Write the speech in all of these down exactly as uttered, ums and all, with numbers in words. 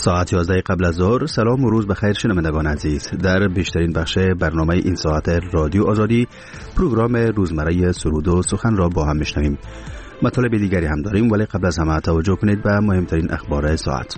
ساعت یازده قبل از ظهر. سلام و روز بخیر شنوندگان عزیز. در بیشترین بخش برنامه این ساعت رادیو آزادی پروگرام روزمره سرود و سخن را با هم میشنویم. مطالب دیگری هم داریم، ولی قبل از همه توجه کنید به مهمترین اخبار ساعت.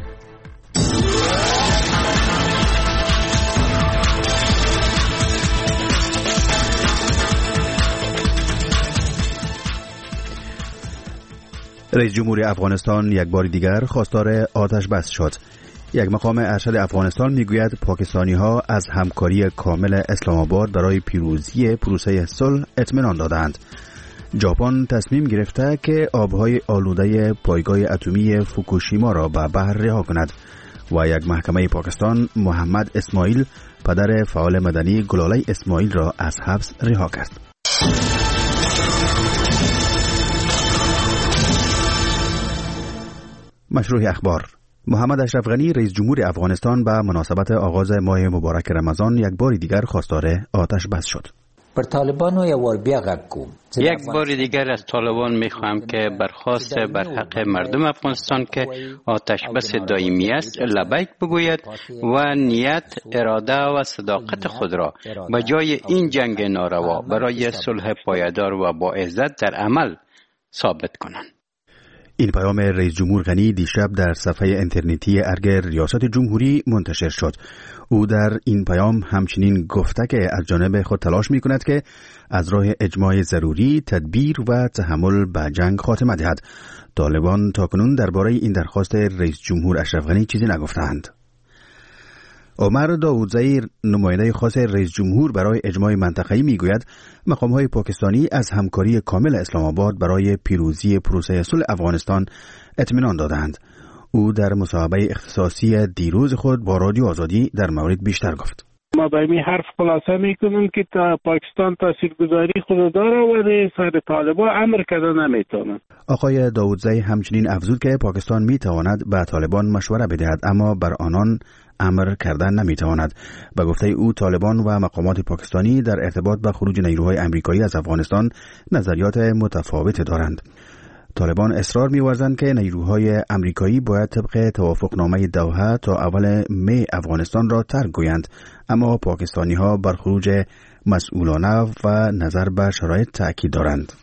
رئیس جمهوری افغانستان یک بار دیگر خواستار آتش بس شد. یک مقام ارشد افغانستان میگوید پاکستانی ها از همکاری کامل اسلام آباد برای پیروزی پروسه صلح اطمینان دادند. ژاپن تصمیم گرفته که آبهای آلوده پایگاه اتمی فوکوشیما را به بحر رها کند و یک محکمه پاکستان محمد اسماعیل پدر فعال مدنی گلاله اسماعیل را از حبس رها کرد. مشروع اخبار. محمد اشرف غنی رئیس جمهور افغانستان به مناسبت آغاز ماه مبارک رمضان یک بار دیگر خواستار آتش بس شد. بر طالبان یو ور بیا غږ کوم. یک بار دیگر از طالبان میخواهم که برخواست بر حق مردم افغانستان که آتش بس دائمی است لبیک بگوید و نیت، اراده و صداقت خود را به جای این جنگ ناروا برای صلح پایدار و با عزت در عمل ثابت کنند. این پیام رئیس جمهور غنی دیشب در صفحه اینترنتی ارگ ریاست جمهوری منتشر شد. او در این پیام همچنین گفته که از جانب خود تلاش می کند که از راه اجماع ضروری تدبیر و تحمل به جنگ خاتمه دهد. طالبان تاکنون درباره این درخواست رئیس جمهور اشرف غنی چیزی نگفتند. عمر داودزئی نماینده خاص رئیس جمهور برای اجماع منطقه‌ای میگوید مقام‌های پاکستانی از همکاری کامل اسلام آباد برای پیروزی پروسه صلح افغانستان اطمینان دادند. او در مصاحبه اختصاصی دیروز خود با رادیو آزادی در مورد بیشتر گفت. ما به این حرف خلاصه میکنیم که تا پاکستان تاثیرگذاری خود داره و سر طالبان امر کرده نمیتونه. آقای داودزئی همچنین افزود که پاکستان میتواند به طالبان مشوره بدهد اما بر آنان امر کردن نمیتواند. به گفته او طالبان و مقامات پاکستانی در ارتباط با خروج نیروهای آمریکایی از افغانستان نظریات متفاوت دارند. طالبان اصرار می‌ورزند که نیروهای آمریکایی باید طبق توافقنامه دوحه تا اول می افغانستان را ترک گویند، اما پاکستانی‌ها بر خروج مسئولانه و نظر به شرایط تأکید دارند.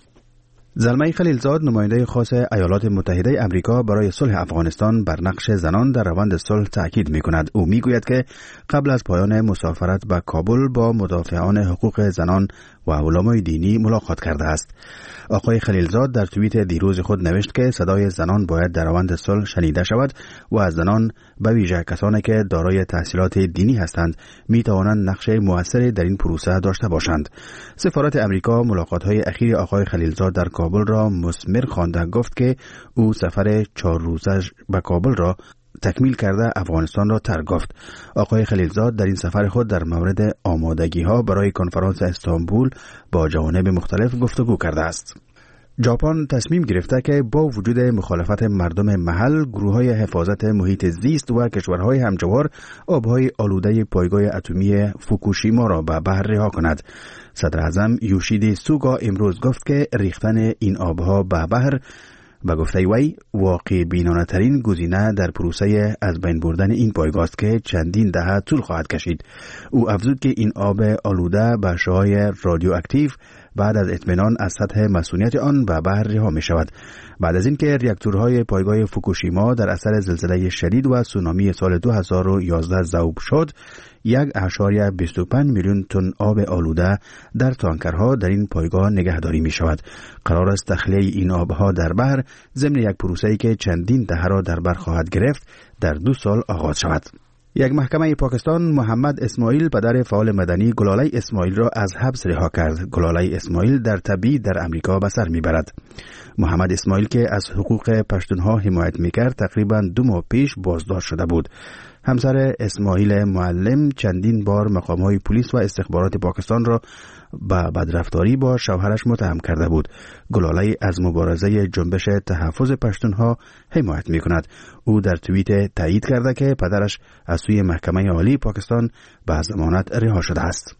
زلمه خلیلزاد نماینده خاص ایالات متحده آمریکا برای صلح افغانستان بر نقش زنان در روند صلح تأکید می‌کند. او می‌گوید که قبل از پایان مسافرت به کابل با مدافعان حقوق زنان و علمای دینی ملاقات کرده است. آقای خلیلزاد در توییت دیروز خود نوشت که صدای زنان باید در روند صلح شنیده شود و از زنان به ویژه کسانی که دارای تحصیلات دینی هستند می توانند نقش مؤثری در این پروسه داشته باشند. سفارت آمریکا ملاقات‌های اخیر آقای خلیلزاد در کابل را مثمر خوانده گفت که او سفر چهار روزه به کابل را تکمیل کرده افغانستان را ترک گفت. آقای خلیلزاد در این سفر خود در مورد آمادگی ها برای کنفرانس استانبول با جوانب مختلف گفتگو کرده است. ژاپن تصمیم گرفته که با وجود مخالفت مردم محل، گروه‌های حفاظت محیط زیست و کشورهای همجوار آبهای آلوده پایگاه اتمی فوکوشیما را به بحر رها کند. صدر اعظم یوشیدی سوگا امروز گفت که ریختن این آبها به بحر به گفته وی واقع بینانه ترین گزینه در پروسه از بین بردن این پایگاه است که چندین دهه طول خواهد کشید. او افزود که این آب آلوده بخش‌های رادیواکتیو بعد از اطمینان از سطح مسئولیت آن به بحر رها می شود. بعد از اینکه ریاکتورهای پایگاه فوکوشیما در اثر زلزله شدید و سونامی سال دو هزار و یازده ذوب شد، یک اشاریه بیست و پنج میلیون تن آب آلوده در تانکرها در این پایگاه نگهداری می شود. قرار است تخلیه این آبها در بحر ضمن یک پروسه‌ای که چندین دهه را در بر خواهد گرفت در دو سال آغاز شود. یک محکمه پاکستان محمد اسماعیل پدر فعال مدنی گلاله اسماعیل را از حبس رها کرد. گلاله اسماعیل در تبعید در امریکا به سر میبرد. محمد اسماعیل که از حقوق پشتونها حمایت میکرد تقریبا دو ماه پیش بازداشت شده بود. همسر اسماعیل معلم چندین بار مقام‌های پلیس و استخبارات پاکستان را با بدرفتاری با شوهرش متهم کرده بود. گلاله از مبارزه جنبش تحفظ پشتونها حمایت می‌کند. او در توییت تایید کرده که پدرش از سوی محکمه عالی پاکستان به ضمانت رها شده است.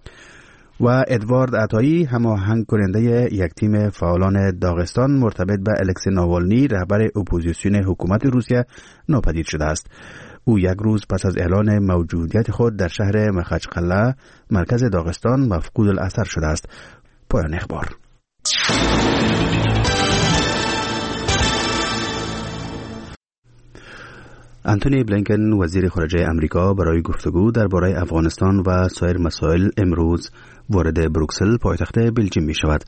و ادوارد عطایی هماهنگ کننده یک تیم فعالان داغستان مرتبط به الکسی ناوالنی رهبر اپوزیسیون حکومت روسیه ناپدید شده است. او یک روز پس از اعلان موجودیت خود در شهر مخچقله مرکز داغستان مفقود الاثر شده است. پایان اخبار. انتونی بلینکن وزیر خارجه امریکا برای گفتگو درباره افغانستان و سایر مسائل امروز وارد بروکسل پایتخت بلژیم می شود.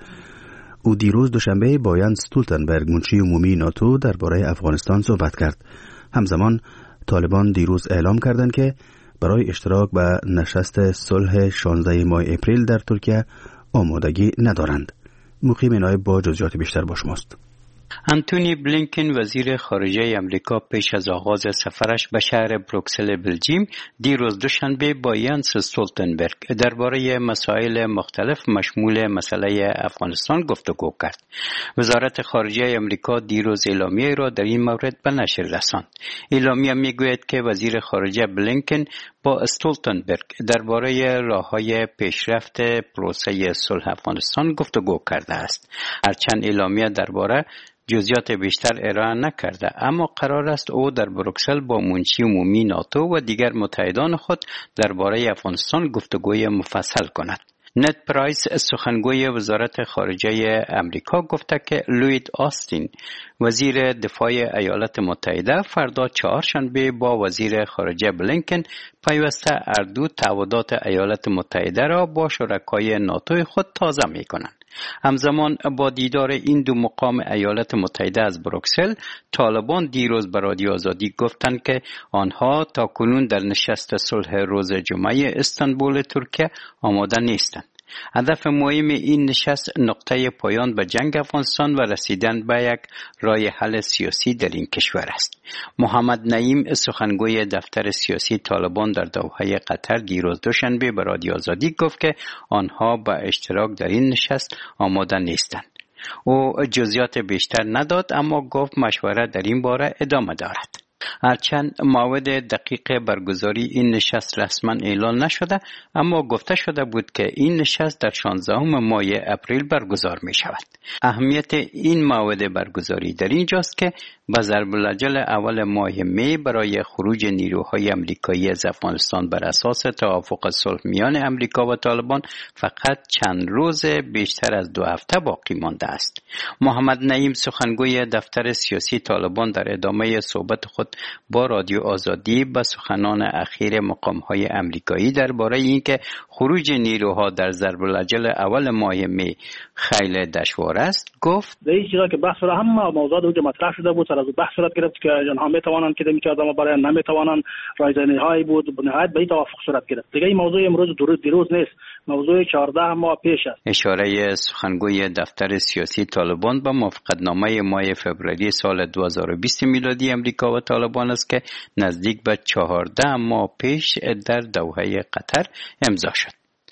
او دیروز دوشنبه با یانس استولتنبرگ منشی عمومی ناتو درباره افغانستان صحبت کرد. همزمان طالبان دیروز اعلام کردند که برای اشتراک به نشست صلح شانزده ماه اپریل در ترکیه آمادگی ندارند. مقیم نایب با جزئیات بیشتر با شماست. انتونی بلینکن وزیر خارجه امریکا پیش از آغاز سفرش به شهر بروکسل بلژیم دیروز دوشنبه با یانس استولتنبرگ درباره مسائل مختلف مشمول مسئله افغانستان گفتگو کرد. وزارت خارجه امریکا دیروز اعلامیه را در این مورد به نشر رساند. اعلامیه میگوید که وزیر خارجه بلینکن با استولتنبرگ درباره راه‌های پیشرفت پروسه صلح افغانستان گفتگو کرده است. هرچند اعلامیه درباره جزئیات بیشتر ارائه نکرده، اما قرار است او در بروکسل با منشی عمومی ناتو و دیگر متحدان خود درباره افغانستان گفتگوی مفصل کند. نت پرایس سخنگوی وزارت خارجه امریکا گفته که لوید آستین وزیر دفاع ایالات متحده فردا چهارشنبه با وزیر خارجه بلینکن پیوسته اردو تعهدات ایالات متحده را با شرکای ناتو خود تازه می کنند. همزمان با دیدار این دو مقام ایالات متحده از بروکسل، طالبان دیروز به رادیو آزادی گفتند که آنها تاکنون در نشست صلح روز جمعه استانبول ترکیه آماده نیستند. هدف مهم این نشست نقطه پایان به جنگ افغانستان و رسیدن به یک راه حل سیاسی در این کشور است. محمد نعیم سخنگوی دفتر سیاسی طالبان در دوحه قطر دیروز دوشنبه به رادیو آزادی گفت که آنها به اشتراک در این نشست آماده نیستند. او جزئیات بیشتر نداد، اما گفت مشورت در این باره ادامه دارد. هرچند موعد دقیق برگزاری این نشست رسما اعلان نشده، اما گفته شده بود که این نشست در شانزدهم ماه اپریل برگزار می شود. اهمیت این موعد برگزاری در اینجاست که با ضرب الاجل اول ماه می برای خروج نیروهای امریکایی از افغانستان بر اساس توافق صلح میان امریکا و طالبان فقط چند روز بیشتر از دو هفته باقی مانده است. محمد نعیم سخنگوی دفتر سیاسی طالبان در ادامه صحبت خود با رادیو آزادی به سخنان اخیر مقام‌های امریکایی درباره اینکه خروج نیروها در ضرب الاجل اول ماه می خیلی دشوار است گفت: در این چیزا که بحث را همه موضوعات اوج مطرح شده بود، سر از بحث صورت گرفت که آنها میتوانند که میکرد اما برای نمیتوانند، رایزنی‌هایی بود، به نهایت به این توافق صورت گرفت. دیگه این موضوع امروز دیروز نیست، موضوع چهارده ماه پیش است. اشاره سخنگوی دفتر سیاسی طالبان به موافقتنامه ماه فوریه سال دو هزار و بیست میلادی امریکا و طالبان است که نزدیک به چهارده ماه پیش در دوحه قطر امضا شد.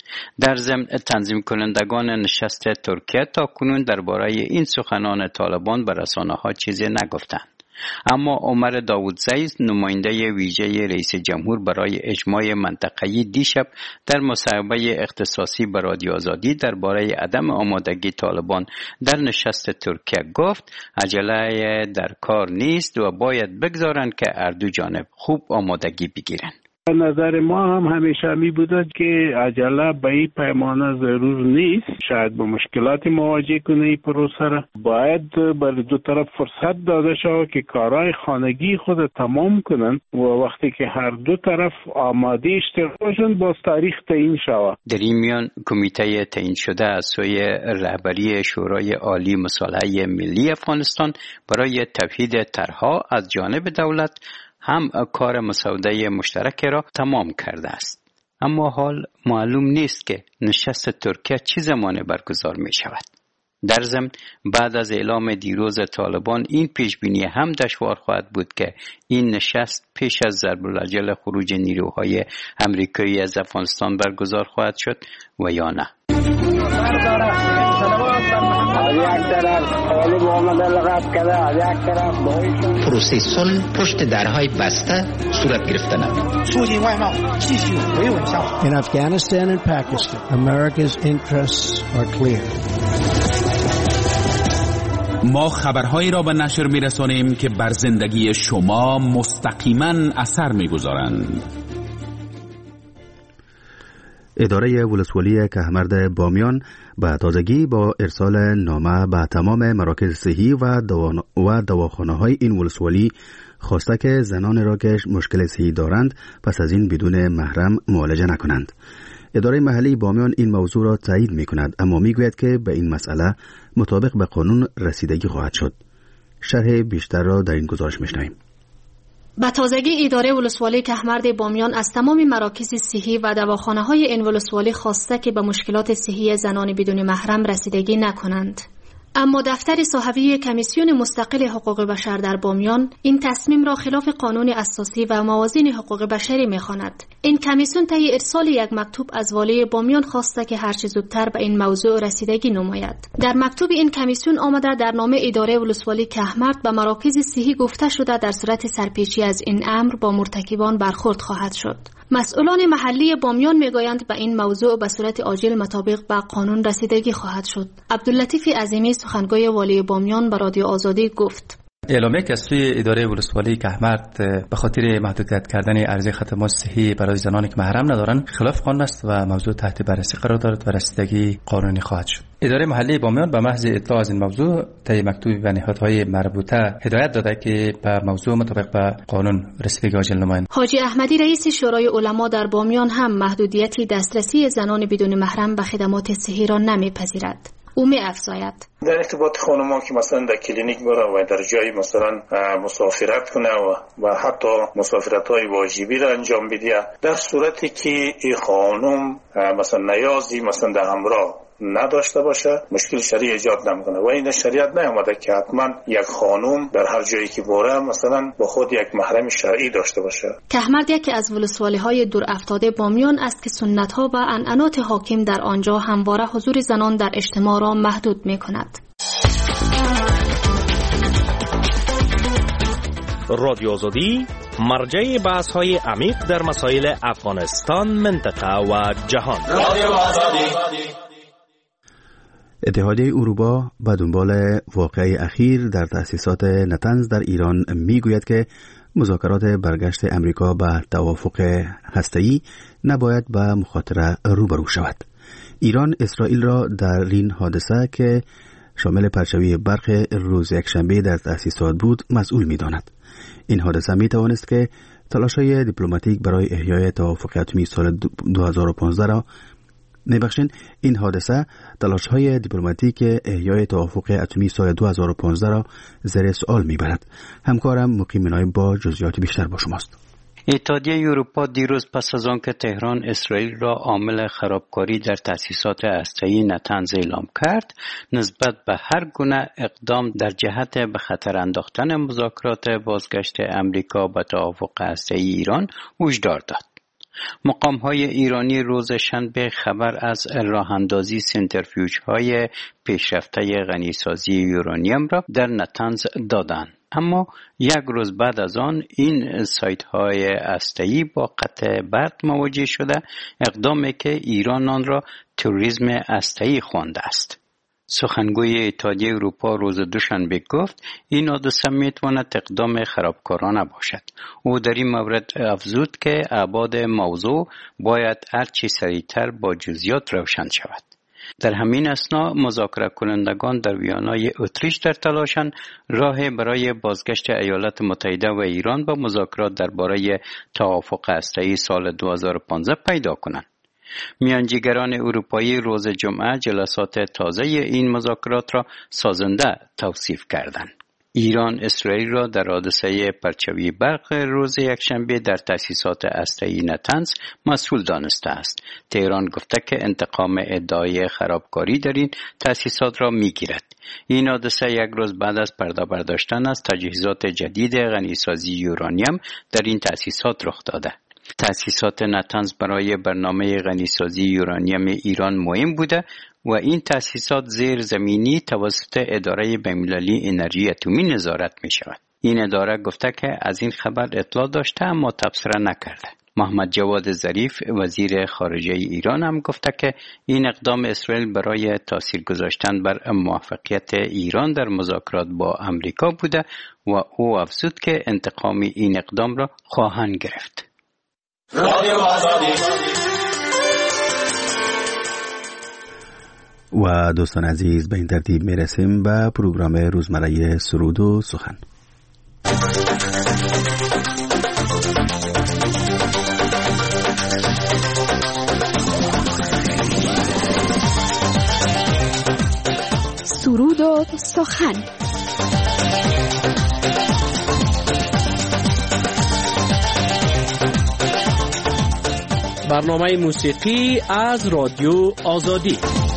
در ضمن تنظیم کنندگان نشست ترکیه تا کنون درباره این سخنان طالبان به رسانه‌ها چیزی نگفتند. اما عمر داوودزی نماینده ویژه رئیس جمهور برای اجماع منطقه‌ای دیشب در مصاحبه اختصاصی به رادیو آزادی درباره عدم آمادگی طالبان در نشست ترکیه گفت عجله در کار نیست و باید بگذارند که هر دو جانب خوب آمادگی بگیرند. نظر ما هم همیشه می بوده که عجله به این پیمانه ضرور نیست، شاید با مشکلاتی مواجه کنه این پروسه را. باید برای دو طرف فرصت داده شود که کارهای خانگی خود تمام کنند و وقتی که هر دو طرف آماده اشتراک باشند باز تاریخ تعیین شود. در این میان کمیته تعیین شده از سوی رهبری شورای عالی مصالحه ملی افغانستان برای تفهید طرحها از جانب دولت هم کار مسوده مشترک را تمام کرده است. اما حال معلوم نیست که نشست ترکیه چه زمان برگزار می شود. در ضمن بعد از اعلام دیروز طالبان این پیش بینی هم دشوار خواهد بود که این نشست پیش از ضرب الاجل خروج نیروهای امریکایی از افغانستان برگزار خواهد شد و یا نه. پروسه صلح پشت درهای بسته صورت گرفته نمید. In Afghanistan and Pakistan, America's interests are clear. ما خبرهایی را به نشر می‌رسانیم که بر زندگی شما مستقیما اثر می‌گذارند. اداره ولسوالی کهمرد بامیان به تازگی با ارسال نامه به تمام مراکز صحی و و دواخانه‌های این ولسوالی خواسته که زنان را که مشکل صحی دارند پس از این بدون محرم معالجه نکنند. اداره محلی بامیان این موضوع را تایید می‌کند، اما می‌گوید که به این مسئله مطابق به قانون رسیدگی خواهد شد. شرح بیشتر را در این گزارش می‌شنویم. به تازگی اداره ولسوالی کهمرد بامیان از تمام مراکز صحی و دواخانه‌های این ولسوالی خواسته که به مشکلات صحی زنان بدون محرم رسیدگی نکنند. اما دفتر صحوی کمیسیون مستقل حقوق بشر در بامیان این تصمیم را خلاف قانون اساسی و موازین حقوق بشری می‌خواند. این کمیسیون طی ارسال یک مکتوب از والی بامیان خواسته که هرچه زودتر به این موضوع رسیدگی نماید. در مکتوب این کمیسیون آمده در نامه اداره ولسوالی کهمرد به مراکز صحی گفته شده در صورت سرپیچی از این امر با مرتکبان برخورد خواهد شد. مسئولان محلی بامیان میگویند به این موضوع به صورت عاجل مطابق به قانون رسیدگی خواهد شد. عبداللطیف عظیمی سخنگوی والی بامیان به رادیو آزادی گفت: اعلامیه که از سوی اداره ولسوالی کهمرد به خاطر محدودیت کردن عرضه خدمات صحی برای زنانی که محرم ندارند خلاف قانون است و موضوع تحت بررسی قرار دارد و رسیدگی قانونی خواهد شد. اداره محلی بامیان به محض اطلاع از این موضوع طی مکتوبی به نهادهای مربوطه هدایت داده که به موضوع مطابق به قانون رسیدگی عاجل نمایند. حاجی احمدی رئیس شورای علما در بامیان هم محدودیتی دسترسی زنان بدون محرم به خدمات صحی را نمیپذیرد. او می افزاید: در ارتباط خانم‌ها که مثلا در کلینیک بره و در جای مثلا مسافرت کنه و, و حتی مسافرت‌های واجبی را انجام بده، در صورتی که این خانم مثلا نیازی مثلا در همراه نداشته باشه مشکل شرعی ایجاد نمیکنه و این شریعت نیامده که حتما یک خانم در هر جایی که بره مثلا با خود یک محرم شرعی داشته باشه. کهمرد یکی از ولسوالی‌های دور افتاده بامیان است که سنت‌ها و عنعنات حاکم در آنجا همواره حضور زنان در اجتماع را محدود می‌کند. رادیو آزادی مرجع بحث‌های عمیق در مسائل افغانستان، منطقه و جهان. رادیو آزادی. اتحادیه اروپا به دنبال واقعه اخیر در تأسیسات نتنز در ایران میگوید که مذاکرات برگشت امریکا به توافق هسته‌ای نباید به مخاطره روبرو شود. ایران اسرائیل را در این حادثه که شامل پرچاوی برق روز یکشنبه در تأسیسات بود مسئول می‌داند. این حادثه می‌توانست که تلاش‌های دیپلماتیک برای احیای توافق اتمی سال دو هزار و پانزده را میبخشین این حادثه تلاش‌های دیپلماتیک احیای توافق اتمی سال دو هزار و پانزده را زیر سوال میبرد. همکارم مقیم نایب با جزئیات بیشتر با شماست. اتحادیه اروپا دیروز پس از آنکه تهران اسرائیل را عامل خرابکاری در تأسیسات هسته‌ای نتنز اعلام کرد، نسبت به هر گونه اقدام در جهت به خطر انداختن مذاکرات بازگشت امریکا به توافق هسته‌ای ایران هشدار داد. مقام‌های ایرانی روز شنبه خبر از راه اندازی سنتریفیوژهای پیشرفته غنیسازی یورانیم را در نتنز دادند. اما یک روز بعد از آن این سایت‌های هسته‌ای با قطع برق مواجه شده، اقدامی که ایران آن را تروریسم هسته‌ای خوانده است. سخنگوی اتحادیه اروپا روز دوشنبه گفت این حادثه میتواند اقدام خرابکارانه باشد. او در این مورد افزود که ابعاد موضوع باید هرچی سریعتر با جزئیات روشن شود. در همین اثنا مذاکره کنندگان در ویانای اتریش در تلاشند راه برای بازگشت ایالات متحده و ایران به مذاکرات درباره توافق هسته‌ای سال دو هزار و پانزده پیدا کنند. میانجیگران اروپایی روز جمعه جلسات تازه این مذاکرات را سازنده توصیف کردند. ایران اسرائیل را در حادثه پرچاوی برق روز یکشنبه در تأسیسات هسته‌ای نتنز مسئول دانسته است. تهران گفته که انتقام ادعای خرابکاری در این تأسیسات را میگیرد. این حادثه یک روز بعد از پرده برداشتن از تجهیزات جدید غنیسازی یورانیم در این تأسیسات رخ داده. تأسیسات نتنز برای برنامه غنیسازی یورانیم ایران مهم بوده و این تأسیسات زیر زمینی توسط اداره بین‌المللی انرژی اتمی نظارت می شود. این اداره گفته که از این خبر اطلاع داشته اما تبصره نکرده. محمد جواد ظریف وزیر خارجه ایران هم گفته که این اقدام اسرائیل برای تاثیر گذاشتن بر موفقیت ایران در مذاکرات با امریکا بوده و او افزود که انتقام این اقدام را خواهند گرفت. و دوستان عزیز، به این ترتیب میرسیم به پروگرام روزمره سرود و سخن. سرود و سخن. برنامه موسیقی از رادیو آزادی.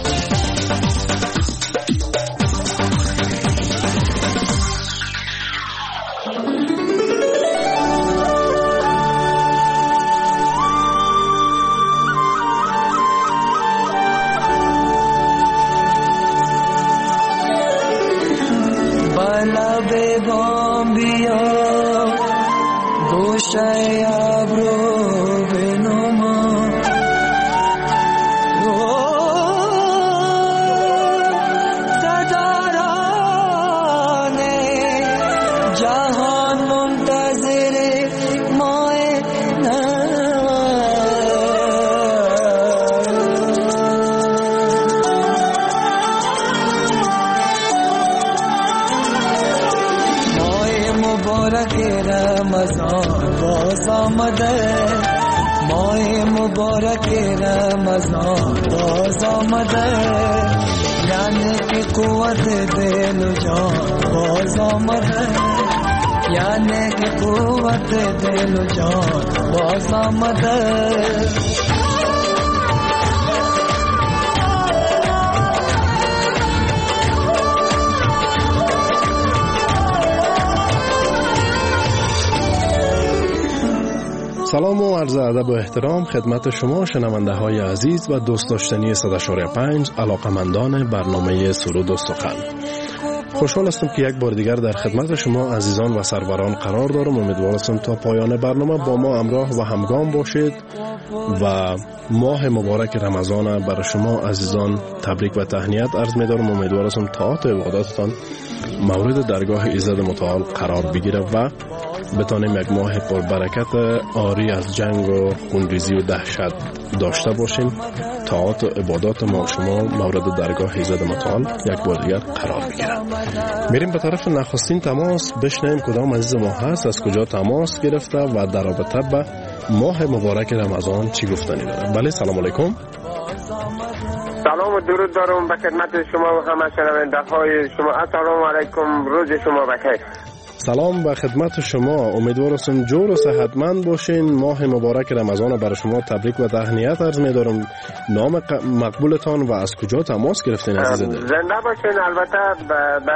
سلام و عرض ادب و احترام خدمت شما شنونده های عزیز و دوست داشتنی صد و پنج علاقمندان برنامه سرود و سخن. خوشحال هستم که یک بار دیگر در خدمت شما عزیزان و سروران قرار دارم. امیدوارم تا پایان برنامه با ما همراه و همگام باشید و ماه مبارک رمضان برای شما عزیزان تبریک و تهنیت عرض می‌دارم. امیدوارم طاعت و عباداتتان مورد درگاه ایزد متعال قرار بگیره و بتانیم یک ماه پر برکت آری از جنگ و خونریزی و دهشت داشته باشیم. طاعت و عبادات ما شما مورد درگاه ایزد متعال یک بار دیگر قرار بگیره. میریم به طرف نخستین تماس بشنویم کدام عزیز ما هست، از کجا تماس گرفته و در رابطه به ماه مبارک رمضان چی گفتنی داره. بله، سلام علیکم. سلام و درود دارم به خدمت شما و همه شنونده های شما. السلام علیکم، روز شما بخیر. سلام به خدمت شما، امیدوارم جور و صحتمند باشین. ماه مبارک رمضان برای شما تبریک و تهنیت عرض می‌دارم. نام مقبولتان و از کجا تماس گرفتین عزیز دل؟ زنده باشین. البته به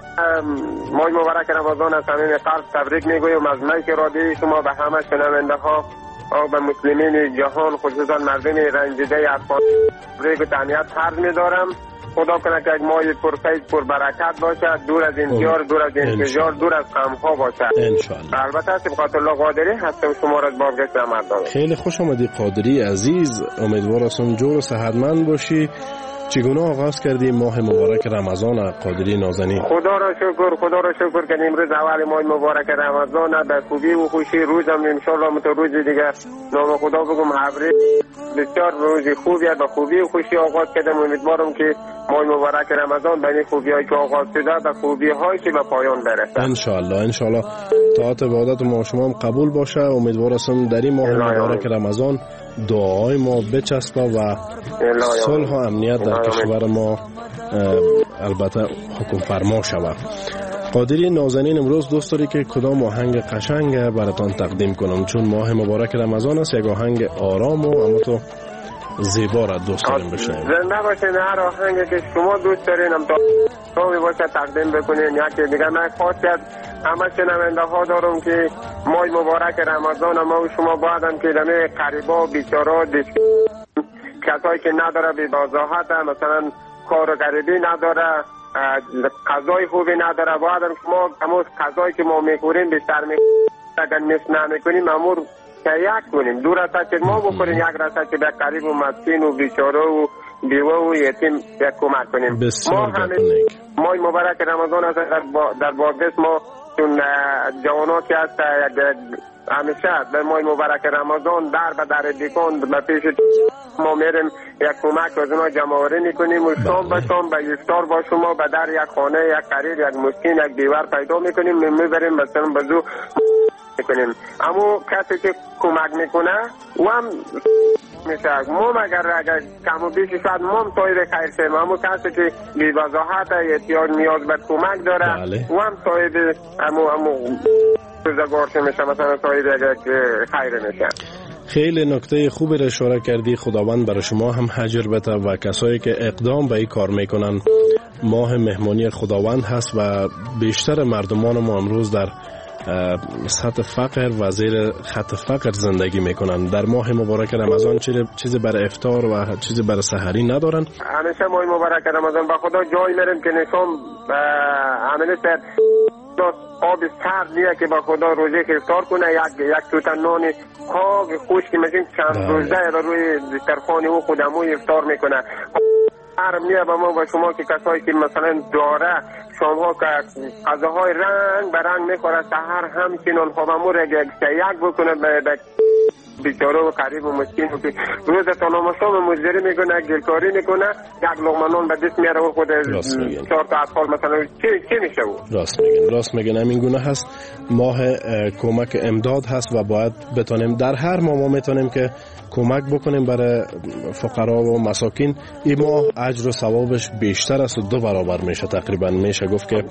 ماه مبارک رمضان از صمیم قلب تبریک میگویم از مایک رادیوی شما به همه شنونده ها و به مسلمین جهان، خصوصا مردم رنجیده افغان تبریک و تهنیت عرض می‌دارم. خدا کنه که یک ماه پرفیض پر برکت باشه، دور از انتظار، دور از انتظار، دور از غم‌ها باشه انشالله. البته سبقت الله قادری هستم شما را با گشت مردم. خیلی خوش آمدی قادری عزیز، امیدوارم جور و صحتمند باشی. چگونه آغاز کردی ماه مبارک رمضان قادری نازنین؟ خدا را شکر، خدا را شکر که امروز اول ماه مبارک رمضان به خوبی و خوشی روزم ان شاء الله مت روز دیگه نام خدا بگم حبری بسیار روز خوبی به خوبی و خوشی آغاز کردم. امیدوارم که ماه مبارک رمضان به این خوبیایی که آغاز شده به خوبی هایی که به پایان برسه ان شاء الله. ان شاء الله طاعت و عبادت ما شما هم قبول باشه. امیدوارم در این ماه مبارک رمضان دعای ما بچسبه و صلح و امنیت در کشور ما البته حکم فرما شود. قادری نازنین، امروز دوست داری که کدام آهنگ قشنگ براتان تقدیم کنم؟ چون ماه مبارک رمضان است، یک آهنگ آرام و اما تو زیبا را دوست داریم بشنویم. زنده باشین. هر آهنگی که شما دوست دارین هم تا باشه تقدیم بکنین. یکی دیگه من خواستید همه شنونده ها دارم که ماه مبارک رمضان ما و شما باید هم که دمه قریبا بیچارا کسایی که نداره بی بازاحت، مثلا کار و غریبی نداره، غذای خوبی نداره، باید هم شما همون غذایی که ما میخوریم بیشتر میخوریم، اگر نصف نمیکنیم امور یک کنیم. دو رسد که ما بکنیم، یک رسد که به قریب و مسکین و بیچاره و بیوه و یتیم یک کمک کنیم. ما همین ماه مبارک رمضان است، در بادغیس ما چون جواناتی هست همیشه در ماه مبارک رمضان در به در دیکن به پیش ما میریم یک کمک از اونا جمع آوری میکنیم و شام به شام به افطار با شما به در یک خانه یک قریب یک مسکین یک دیوار پیدا میکنیم، میبریم مثلا بزو میکنیم. اما کسی که کمک میکنه و هم میشه ما مگر اگر کم و بیش شاید ما هم صاحب خیر شیم، اما کسی که بی وضاحت احتیاج نیاز به کمک داره و هم صاحب امو امو روزگار میشه، مثلا صاحب خیر میشه. خیلی نکته خوبی را اشاره کردی. خداوند برای شما هم اجر بده و کسایی که اقدام به این کار میکنن. ماه مهمانی خداوند هست و بیشتر مردمان ما امروز در سطح فقر و زیر خط فقر زندگی میکنن. در ماه مبارک رمضان چیزی برای افطار و چیزی برای سحری ندارن. همیشه ماه مبارک رمضان با خدا جای میریم که نشون همیشه آب سرد دیگه که با خدا روزه که افطار کنه، یک یک توت نان خواب خشک میشین چند روزه را روی دسترخوان او خودمو افطار میکنه. هر میه با ما و شما که کسایی که مثلا داره شامها که غذاهای رنگ به رنگ میخوره، سحر همچنان خوابمو را یک بکنه به بیچاره و قریب و مسکین و که روز تانام شام مزدری میکنه، گلکاری میکنه، یک لقمه نان به دست میاره و خود چهار تا اطفال مثلا چی چی میشه او؟ راست میگن راست میگن همین گونه هست. ماه کمک امداد هست و باید بتونیم در هر ماه ما میتونیم که کمک بکنیم برای فقرا و مساکین. این ماه اجر و ثوابش بیشتر است و دو برابر میشه تقریبا. میشه گفت که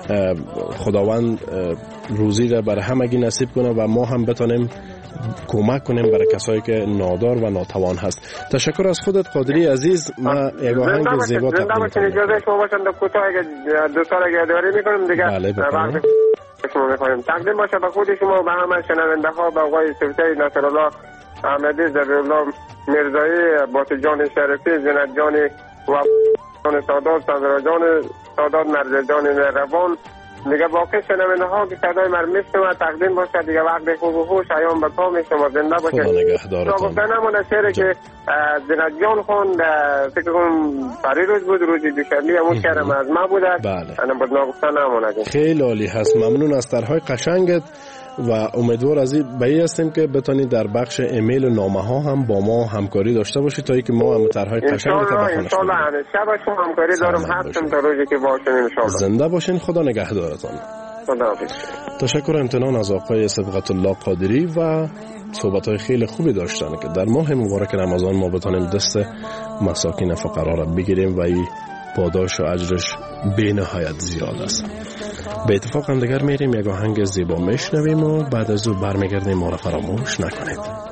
خداوند روزی را برای همگی نصیب کنه و ما هم بتونیم کمک کنیم برای کسایی که نادار و ناتوان هست. تشکر از خودت قادری عزیز. ما یک آهنگ زیبا تقدیم می‌کنم. اجازه شما باشن دو کوتاه دو سال یادآوری می‌کنم دیگه. بله بفرمایید. شما می‌خوایم تقدیم باشه به خود شما، به همه شنونده‌ها، به آقای سفته نصرالله احمدی، ذبیح‌الله میرزایی، باطل جان شریفی، زینت جان و جان سادات، صدر جان سادات، مرزا جان روان دیگه باقی شنونده ها که صدای من میشنوه تقدیم باشه دیگه. وقت خوب و خوش ایام به پا میشما زنده باشه. خدا نگهدارتان. گفتن همون شعری که زینت جان خوند فکر کنم پری روز بود، روزی دوشنبه همون شعرم از ما بوده. بله. انا بود نگفتن همون. خیلی عالی هست. ممنون از طرحهای قشنگت و امیدوار از این به هستیم که بتونید در بخش ایمیل و نامه ها هم با ما همکاری داشته باشید تا اینکه ما هم طرحهای قشنگ رو بخونیم. ان شاء الله همیشه با شما همکاری دارم، هستم تا روزی که باشین ان شاء الله. زنده باشین. خدا نگهدارتان. خدا حافظ. تشکر امتنان از آقای صبغت الله قادری و صحبت‌های خیلی خوبی داشتن که در ماه مبارک رمضان ما بتونیم دست مساکین فقرا را بگیریم و این پاداش و اجرش بی‌نهایت زیاد است. به اتفاق هم دیگر میریم یک آهنگ زیبا میشنویم و بعد از او برمیگردیم. ما را فراموش نکنید.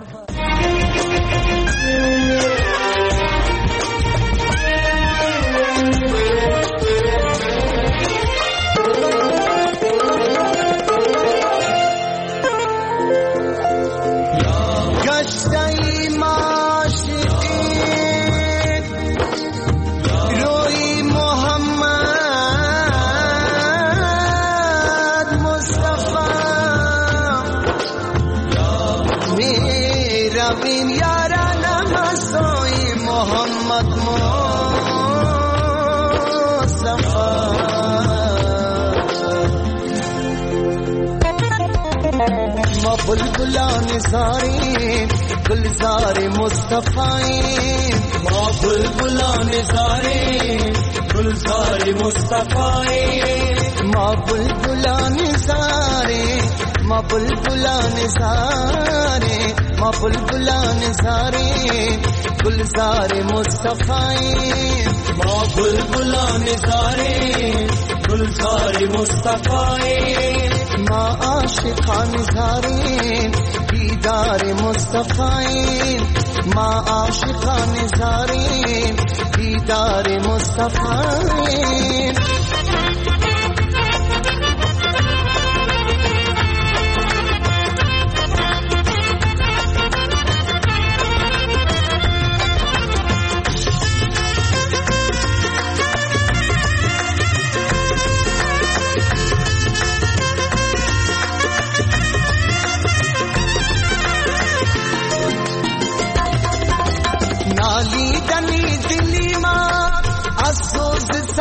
बुलबुलान सारे गुलजार मुस्तफाए, माँ बुलबुलान सारे गुलजार मुस्तफाए, माँ बुलबुलान सारे माँ बुलबुलान सारे माँ बुलबुलान सारे गुलजार मुस्तफाए, माँ बुलबुलान सारे गुलजार मुस्तफाए, माँ आशिकान सारे दीदार मुस्तफाए, माँ आशिकान सारे दीदार मुस्तफाए।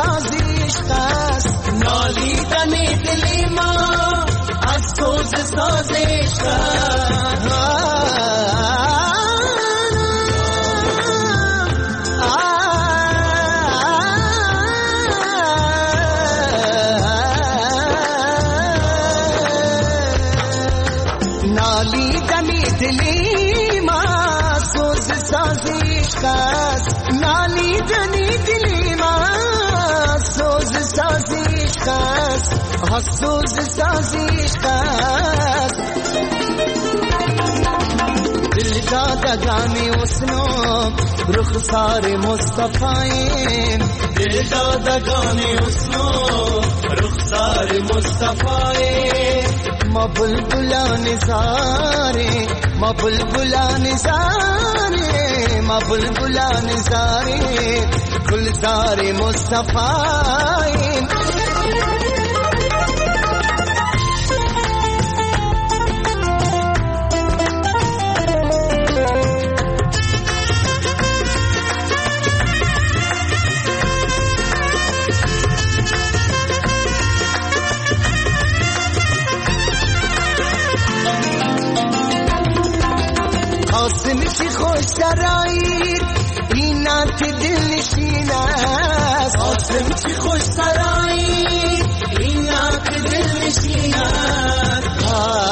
سازی عشق است نالیدن دل ما از سوز ساز عشق نالیدن دل ما سوز ساز عشق است نالیدن دل ما سوز ساز عشق است سوز ساز عشق است دل دادگانی اسنو رخسار مصطفی دل دادگانی اسنو رخسار مصطفی ما بلبلان زاره ما بلبلان زاره ما بلبلان زاره گلزار مصطفی قاسم چی خوش سرایید اینات دل نشین است قاسم چی خوش سرایید اینات دل نشین است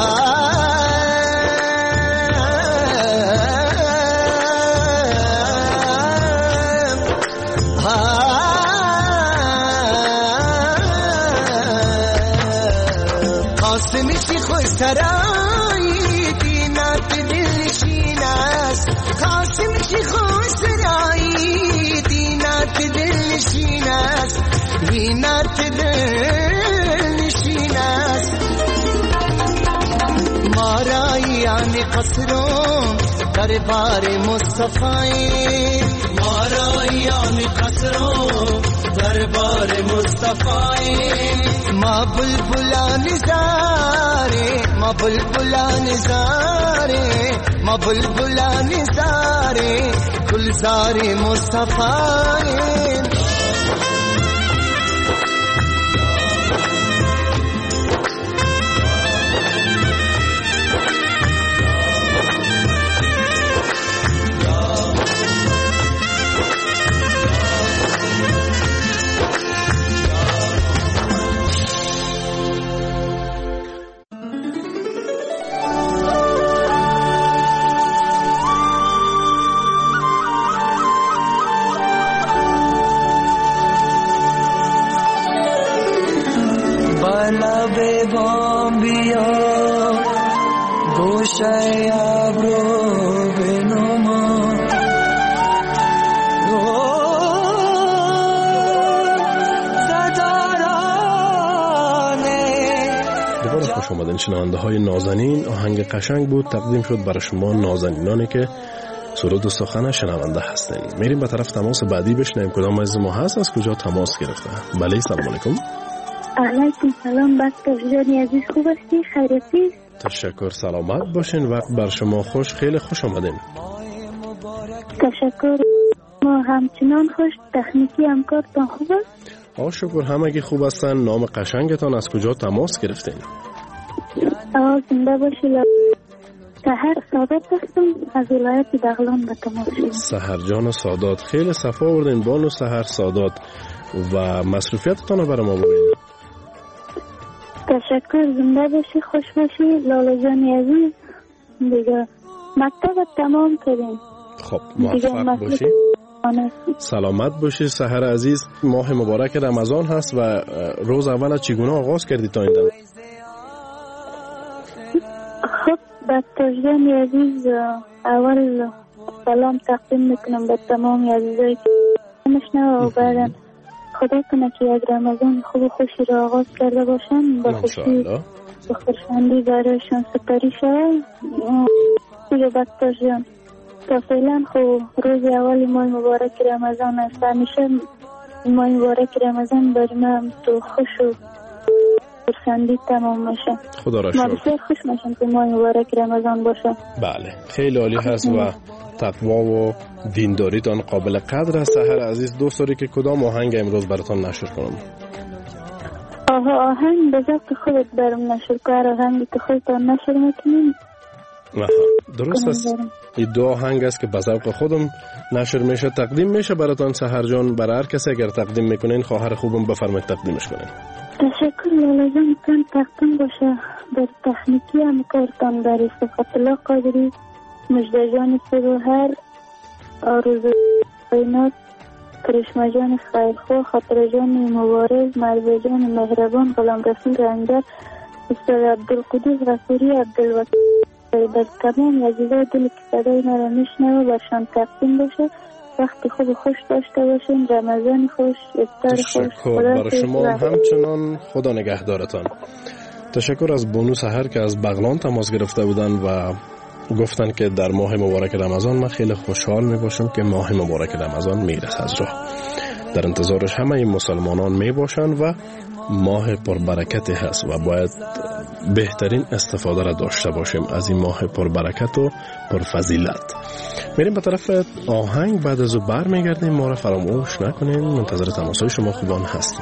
قاسم چی خوش سرایید اینات دل نشین است قاسم چی خوش سرایی دینات دل نشین است دینات دل نشین است مارایان قصرم دربار مصطفی مارایان قصرم دربار مصطفی ما بلبلان زاره ما بلبلان زاره ما بلبلان زاره گلزار مصطفی شنونده های نازنین آهنگ قشنگ بود تقدیم شد برای شما نازنینانی که سرود و سخن شنونده هستین. میریم به طرف تماس بعدی بشنویم کدام از ما هست از کجا تماس گرفته. بله سلام علیکم. علیکم سلام بچه جانی عزیز خوب هستی خیرتی؟ تشکر سلامت باشین وقت بر شما خوش خیلی خوش آمدین. تشکر ما همچنان خوش تکنیکی همکارتان خوب است؟ آه شکر همگی خوب هستن. نام قشنگتان از کجا تماس گرفتین؟ آه زنده باشی ل... سحر سادات هستم از ولایت بغلان به تماس شدیم. سحر جان سادات خیلی صفا آوردین بانو سحر سادات و مصروفیتتان رو برای ما بگید. تشکر زنده باشی خوش باشی لالا جانی عزیز دیگه مکتب تمام کردیم. خب موفق باشی سلامت باشی سحر عزیز. ماه مبارک رمضان هست و روز اول چگونه آغاز کردی تا این دم؟ خب دکتر جانی عزیز اول سلام تقدیم میکنم به تمام عزیزایی که میشنوه و بعد خدا کنه که یک رمضان خوب و خوشی را آغاز کرده باشن با خوشی و خوشمندی برایشان سپری شود. دیگه دکتر جان تا فعلا خب روز اول ماه مبارک رمضان است. همیشه ماه مبارک رمضان برای من تو خوش و خندی تمام میشه. خدا را شکر. ما بسیار خوش میشم که ماه مبارک رمضان باشه. بله خیلی عالی هست و تقوا و دینداریتان قابل قدر است. سحر عزیز، دوست داری که کدام آهنگ امروز براتان نشر کنم؟ آها، آهنگ به ذات خودت برام نشر کن. آهنگی که خودتان نشر میکنین. درست است. این دو آهنگ است که به ذوق خودم نشر میشه. تقدیم میشه براتان سحر جان. برای هر کسی اگر تقدیم میکنین خواهر خوبم بفرمایید تقدیمش کنین. تشکر لاله جان. تان تقدیم باشه در تکنیکی همکارتان در صفت الله قادری، مجده جان سروهر، آرزو قینات، کرشمه جان خیرخوا، خاطر جان مبارز، مرزه جان مهربان، غلام رسول رنگر، استاد عبدالقدوس غفوری، عبدالوکیل، در تمام عزیزای دل که صدای ما را میشنوه برشان تقدیم باشه. وقت خوب خوش داشته باشین. رمضان خوش، افطار خوش. تشکر برای شما همچنان. خدا نگهدارتان. تشکر از بانو سحر که از بغلان تماس گرفته بودن و گفتن که در ماه مبارک رمضان ما خیلی خوشحال می باشم که ماه مبارک رمضان میرسه از راه. در انتظارش همه این مسلمانان می باشن و ماه پربرکتی هست و باید بهترین استفاده را داشته باشیم از این ماه پربرکت و پرفضیلت. میریم به طرف آهنگ. بعد از او بر میگردیم. ما را فراموش نکنین. منتظر تماسهای شما خوبان هستیم.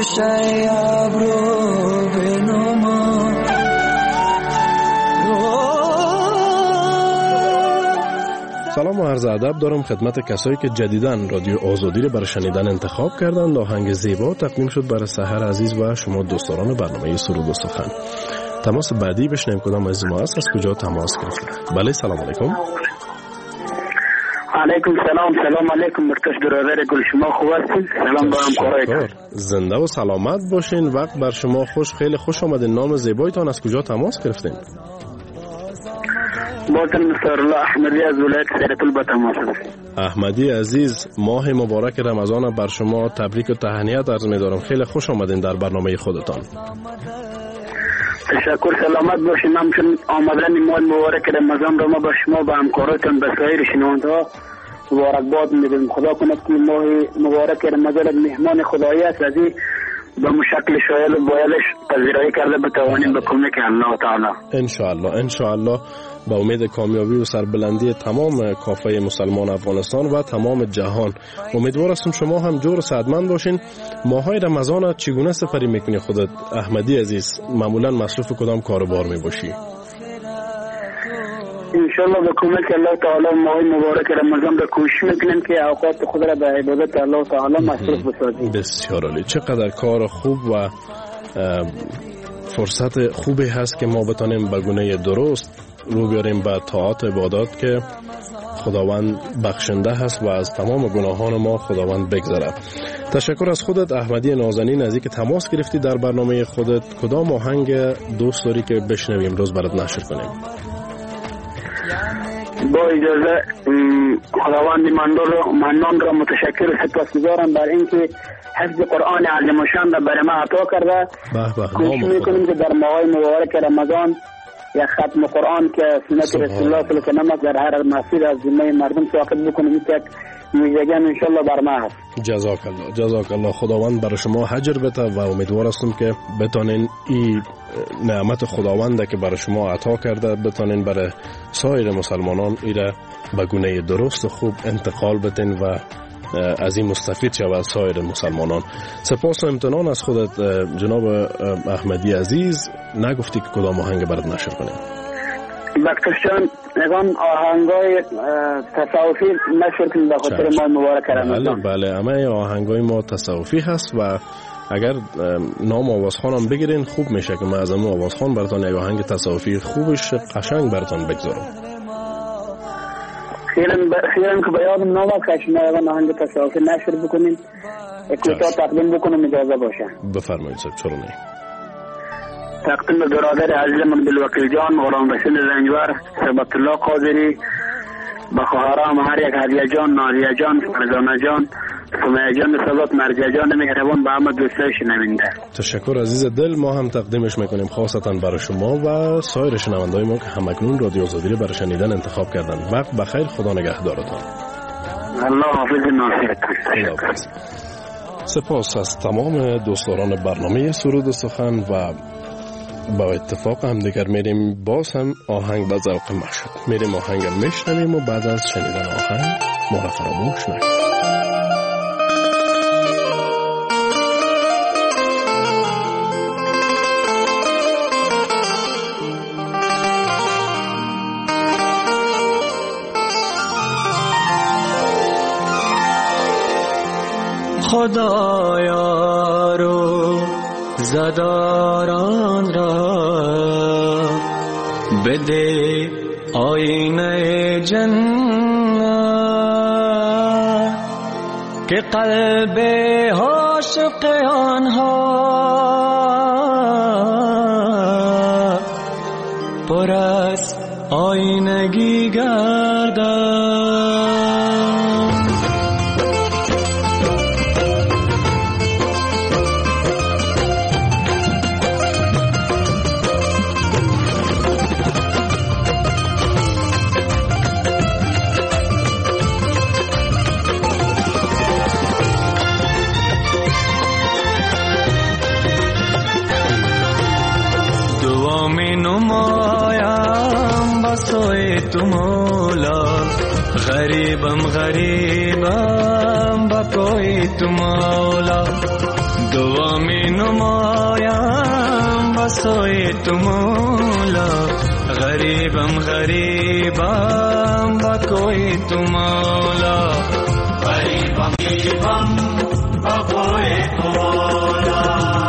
گوشه ابرو بنما سلام و عرض ادب دارم خدمت کسایی که جدیداً رادیو آزادی رو برای شنیدن انتخاب کردند. آهنگ زیبا تقدیم شد برای سحر عزیز و شما دوستان برنامه سرود و سخن. تماس بعدی بشنیم کدام از ما است، از کجا تماس گرفتید؟ بله سلام علیکم. علیکم سلام. سلام علیکم مرتش برادر گل، شما خوب هستین؟ سلام به همکارایتان. زنده و سلامت باشین. وقت بر شما خوش، خیلی خوش آمدین. نام زیبایتان از کجا تماس گرفتین؟ بازم مستر الله احمدی از ولایت سرپل با تماس هستم. احمدی عزیز، ماه مبارک رمضان بر شما تبریک و تهنیت عرض می‌دارم. خیلی خوش آمدین در برنامه خودتان. تشکر، سلامت باشین. همچون آمدن ماه مبارک رمضان را ما با شما و همکاراتون به سایر شنونده‌ها مبارکباد میدیم. خدا کند که ماه مبارک رمضان مهمان خدایی است، از این به مشکل شایل و بایدش پذیرایی کرده بتوانیم به کمک الله تعالی. انشاءالله انشاءالله با امید کامیابی و سربلندی تمام کافه مسلمان افغانستان و تمام جهان. امیدوار هستم شما هم جور و سعادتمند باشین. ماهای رمضان چگونه سپری میکنی خودت احمدی عزیز؟ معمولا مصروف کدام کاروبار میباشی؟ انشالله به کمک الله تعالی ماه مبارک رمضان را کوشش میکنیم که اوقات خود را به عبادت الله تعالی مصروف بسازیم. بسیار عالی. چقدر کار خوب و فرصت خوبی هست که ما بتانیم به گونه درست رو بیاریم به طاعات عبادات که خداوند بخشنده هست و از تمام گناهان ما خداوند بگذره. تشکر از خودت احمدی نازنین از اینکه تماس گرفتی در برنامه خودت. کدام آهنگ دوست داری که بشنویم روز برات نشر کنیم؟ با اجازه خداوند منان را متشکر و سپاسگزارم بر اینکه حفظ قرآن عظیم الشان را برای ما عطا کرده. کوشش میکنیم که در ماه مبارک رمضان یا ختم قرآن که سنت رسول الله صلی الله علیه و آله در هر مسجد از ذمه مردم ساقط بکنیم. این تک ویژگی انشالله بر ما هست. جزاک الله جزاک الله. خداوند برای شما حجر بده و امیدوار هستم که بتانین این نعمت خداونده که برای شما عطا کرده بتانین برای سایر مسلمانان ایره به گونه درست و خوب انتقال بدین و از این مستفید شود سایر مسلمانان. سپاس و امتنان از خودت جناب احمدی عزیز. نگفتی که کدام آهنگ برات نشر کنیم؟ بکتشان نگان آهنگای تصوفی نشر کنیم به خاطر ماه مبارک رمضان. بله بله، همه آهنگای ما تصوفی هست و اگر نام آوازخانم بگیرین خوب میشه که من از اون آوازخان براتون یک آهنگ تصوفی خوبش قشنگ براتون بگذارم. خیرن خیرن که بیادم نام کشم نگان آهنگ تصوفی نشر بکنیم، اکوتا تقدیم بکنم اجازه باشه. بفرمایید صاحب. چرا نه؟ تقدیم برادر عزیزم عبدالوکیل جان، غلام رسول زنجبر، ثبت الله قادری، با خواهرام هر یک هدیه جان، نازیه جان، فرزانه جان، سمیه جان، صلات مرجع جان مهربان با همه دوستای شنونده. تشکر عزیز دل. ما هم تقدیمش میکنیم خاصتا برای شما و سایر شنوندای ما که همکنون رادیو آزادی برای شنیدن انتخاب کردن. وقت بخیر. خدا نگهدارتان. الله حافظ ناصرتان. سپاس از تمام دوستداران برنامه سرود و سخن و با اتفاق هم دیگر میریم باز هم آهنگ به ذوق ما شد. میریم آهنگ میشنویم و بعد از شنیدن آهنگ ما را فراموش نکنید. خدایا رو زداران را بده آینه جنت که قلب عاشق آنها پر از آینگی گردد. تو مولا غریبم غریبم با کوئی تو مولا دعا می نمایم بسوی تو مولا غریبم غریبم با کوی تو مولا غریبم غریبم با کوی تو مولا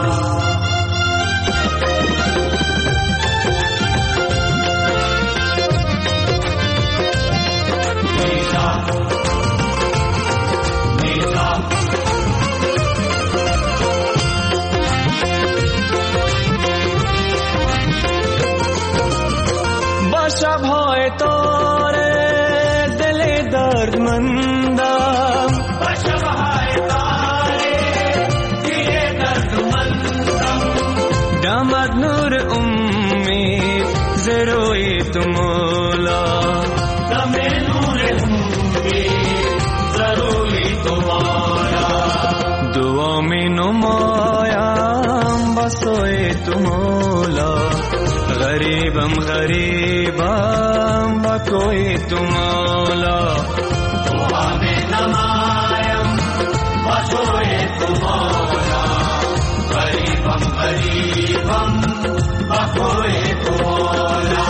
شب‌های تاره دل دردمندم با شب‌های تاره دل دردمندم دامد نور امید زروی تو مولا دم نور امید زروی تو مولا دعا می نمایم بسوی تو مولا غریبم غریبم با کوی تو مولا دعا می نمایم با کوی تو مولا غریبم غریبم با کوی تو مولا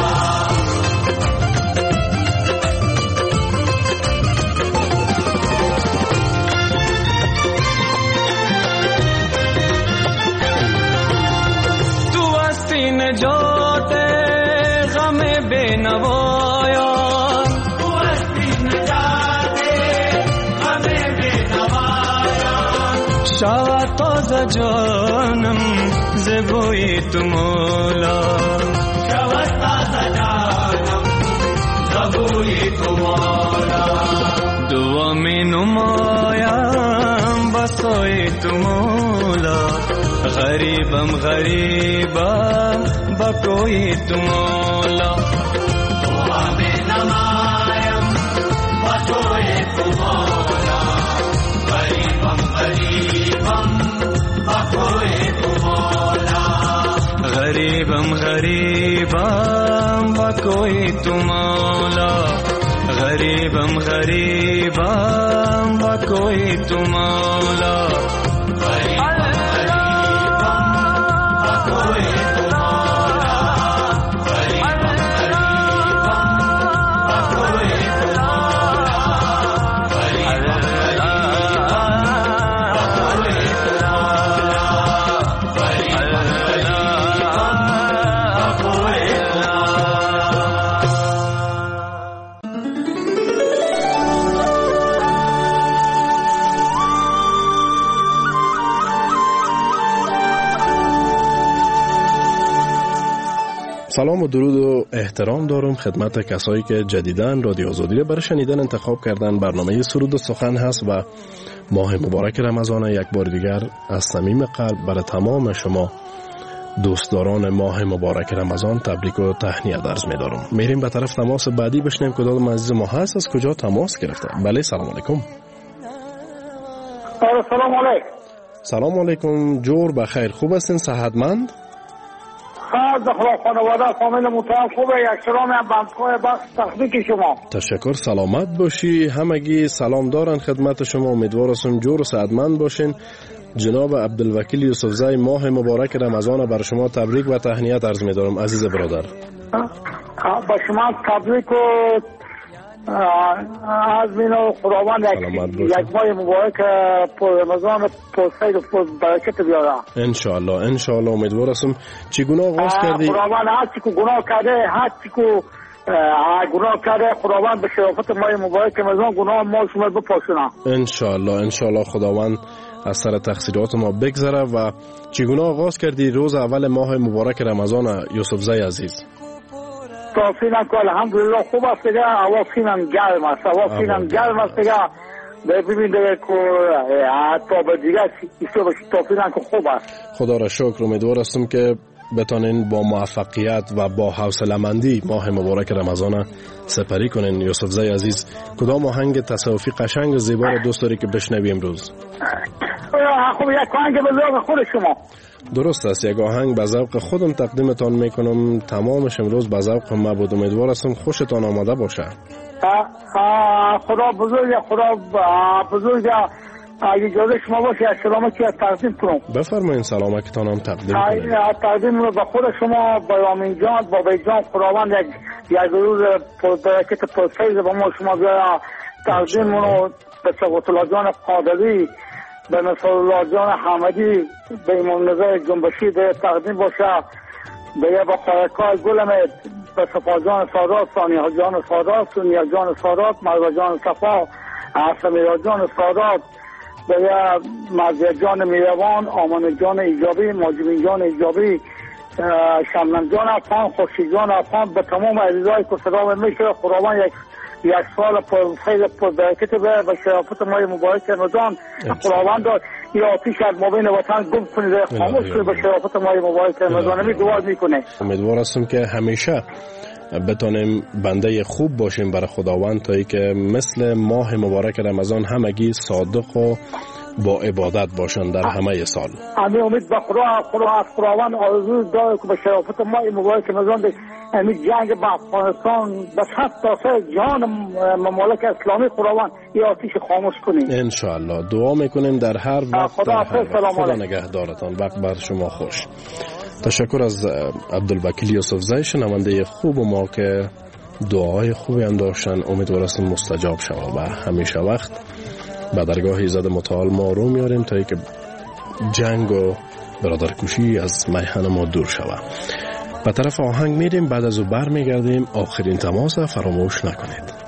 تو هستی نجات غم بینوایان تو هستی نجات غم بینوایان شود تازه جانم زبوی تو مولا شود تازه جانم زبوی تو مولا دعا می نمایم بسوی تو مولا غریبم غریبم با کوی تو مولا دعا می نمایم با کوی تو مولا غریبم غریبم با کوی تو مولا غریبم غریبم با کوی تو مولا غریبم غریبم با کوی تو مولا سلام و درود و احترام دارم خدمت کسایی که جدیداً رادیو آزادی را برای شنیدن انتخاب کردن. برنامه سرود و سخن هست و ماه مبارک رمضان یک بار دیگر از صمیم قلب برای تمام شما دوستداران ماه مبارک رمضان تبریک و تهنیت عرض می‌دارم. میریم به طرف تماس بعدی بشنیم کدام عزیز ما هست، از کجا تماس گرفته. بله سلام علیکم. سلام علیکم. سلام علیکم. جور بخیر، خوب هستین؟ صحتمند؟ خواهد خدا خانواده فامیل متهم خوبه. یک سلام هم بندخواه بخش تخبیک شما. تشکر، سلامت باشی. همگی سلام دارن خدمت شما. امیدوار هستم جور و سعادتمند باشین. جناب عبدالوکیل یوسفزی ماه مبارک رمضان بر شما تبریک و تهنیت عرض می‌دارم عزیز برادر. با شما تبریک و از مینو خداوند یک ماه مبارک پر رمضان پر خیر و پر برکت بیاره ان شاء الله. ان شاء الله امیدوار هستم. چی گناه آغاز کردی؟ خداوند هر چی که گناه کرده هر چی که گناه کرده خداوند به شرافت ماه مبارک رمضان گناه ما شما بپاشونه ان شاء الله. ان شاء الله خداوند از سر تقصیرات ما بگذره. و چگونه آغاز کردی روز اول ماه مبارک رمضان یوسفزی عزیز؟ توفیقم که الحمدلله خوب است دیگه. هوا فینم گرم است، هوا فینم گرم است دیگه. ببین دیگه که تا به دیگه ایسته باشی توفیقم که خوب است. خدا را شکر. امیدوار هستم که بتانین با موفقیت و با حوصله‌مندی ماه مبارک رمضان سپری کنین. یوسفزی عزیز کدام آهنگ تصوفی قشنگ و زیبا را دوست داری که بشنوی امروز؟ خب یک آهنگ به ذوق خود شما. درست است، یک آهنگ به ذوق خودم تقدیمتان میکنم. تمامش امروز به ذوق ما بود. امیدوار هستم خوشتان آماده باشه. خدا بزرگ، خدا بزرگ اگه اجازه شما باشه از سلامتی از تقدیم کنم. بفرمایید سلامتیتان هم تقدیم کنید. تقدیم رو به خود شما با امین جان با بی جان خداوند یک یک روز برکت پرفیض به ما شما بیا تقدیم رو به سقوط الله جان قادری به نصر الله جان حمدی به امام نظر جنبشی به تقدیم باشه به با خواهکای گلمت به صفا جان سادات ثانیه جان سادات سونیا جان سادات مرزا جان صفا عصمیر جان سادات به مرزا جان میروان آمان جان ایجابی ماجبین جان ایجابی شمنان جان افغان خوشی جان افغان به تمام عزیزای که صدا میشه خداوند یک یک سال پر خیلی پر برکت به و شرافت ماه مبارک رمضان خداوند یا آتش از مابین وطن گم کنید خاموش کنید به شرافت ماه مبارک رمضان می دعا میکنه. امیدوار هستم که همیشه بتانیم بنده خوب باشیم برای خداوند تا ای که مثل ماه مبارک رمضان همگی صادق و با عبادت باشن در همه سال. امید امید به خدا خدا از خداوند آرزو داره که به شرافت ماه مبارک رمضان امید جنگ با افغانستان به صد تا سه جهان ممالک اسلامی خداوند این آتش خاموش کنیم ان شاء الله. دعا میکنیم در هر وقت. خدا حافظ. سلام خدا نگهدارتان. وقت بر شما خوش. تشکر از عبدالوکیل یوسفزی شنونده خوب ما که دعای خوبی هم داشتن. امیدوار هستم مستجاب شود و همیشه وقت به درگاه ایزد متعال ما رو میاریم تا اینکه جنگ و برادرکشی از میهن ما دور شود. به طرف آهنگ میریم، بعد از او بر میگردیم. آخرین تماس فراموش نکنید.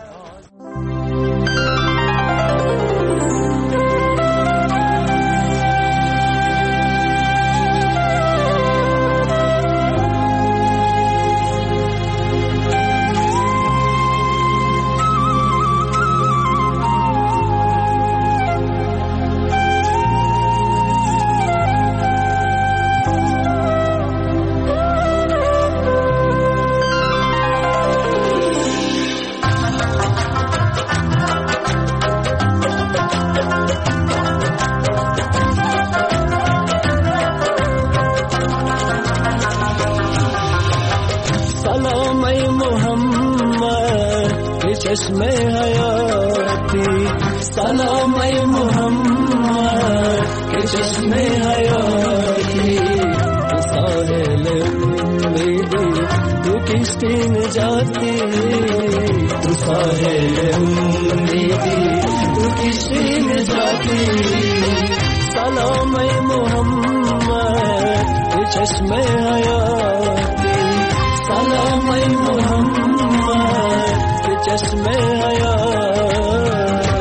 چشم حیاتی سلام ای محمد که چشم حیاتی تو ساحل امیدی تو کشتی نجاتی تو ساحل امیدی تو کشتی نجاتی سلام ای محمد که چشم حیاتی سلام ای محمد چشم حیاتی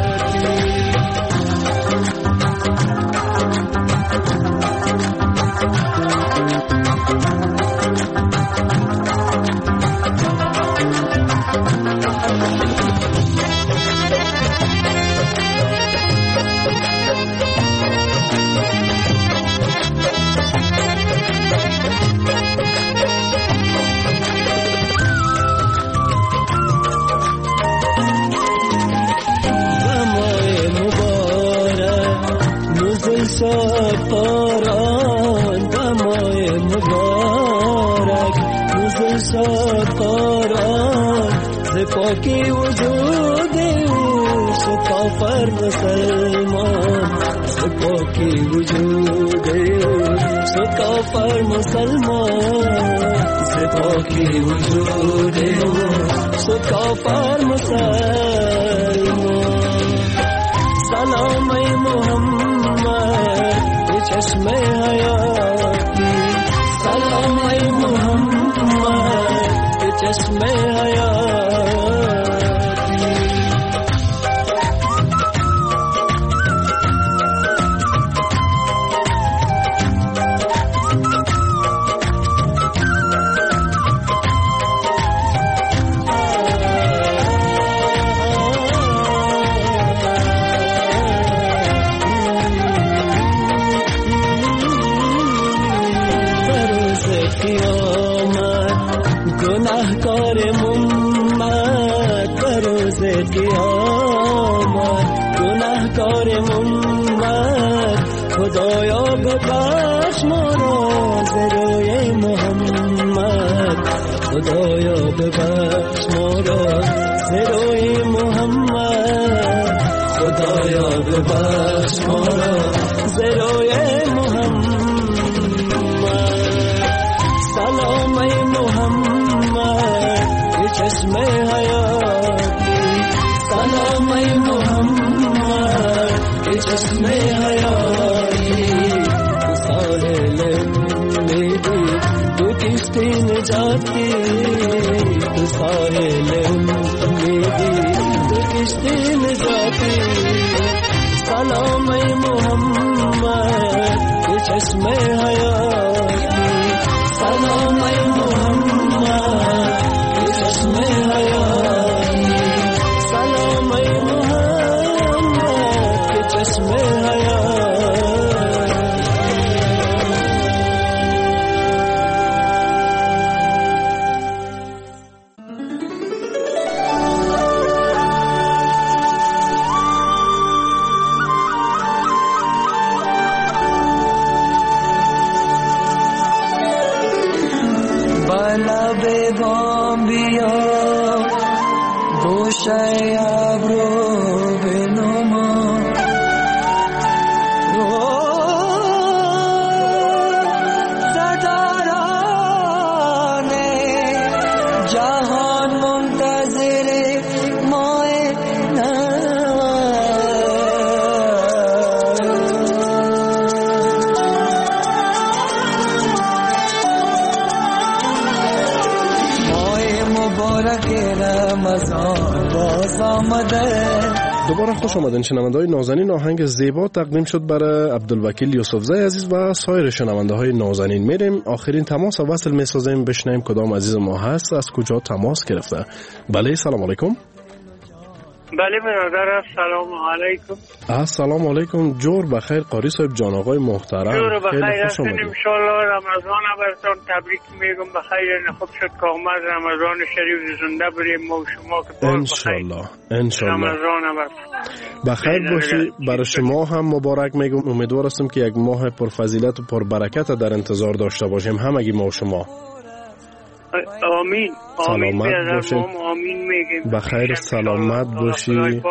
پاران دمای مبارک روز شاد پاران ز پاکی وجود او شکافر مسلمان ز پاکی وجود او شکافر مسلمان ز پاکی وجود او شکافر مسلمان سلام ای محمد چشم حیاتی سلام ای محمد چشم حیاتی خدایا ببخش ما را ز روی محمد خدایا ببخش ما را ز روی محمد خدایا ببخش ما را زروی محمد. سلام ای محمد ای چشم حیاتی، سلام ای محمد ای چشم حیاتی. تو ساحل امیدی تو کشتی نجاتی، تو ساحل امیدی تو کشتی نجاتی. سلام ای محمد ای چشم حیاتی، سلام ای محمد ای چشم حیاتی، سلام ای محمد ای چشم حیاتی. دوباره خوش آمدین شنونده‌های نازنین. آهنگ زیبا تقدیم شد برای عبدالوکیل یوسفزی عزیز و سایر شنونده‌های نازنین. میریم آخرین تماس و وصل میسازیم، بشنویم کدام عزیز ما هست، از کجا تماس گرفته. بله سلام علیکم. بله برادر سلام علیکم. السلام علیکم. جور بخیر قاری صاحب جان آقای محترم. جور بخیر هستین ان شاء الله. رمضان براتون تبریک میگم. بخیر خوب شد که اومد رمضان شریف زنده بریم ما و شما که ان شاء الله ان شاء الله رمضان بخیر باشی. برای شما هم مبارک میگم. امیدوار هستم که یک ماه پرفضیلت و پربرکت در انتظار داشته باشیم همگی ما و شما. آمین. سلامت باشید. آمین میگیم. بخیر سلامت باشی. بخیر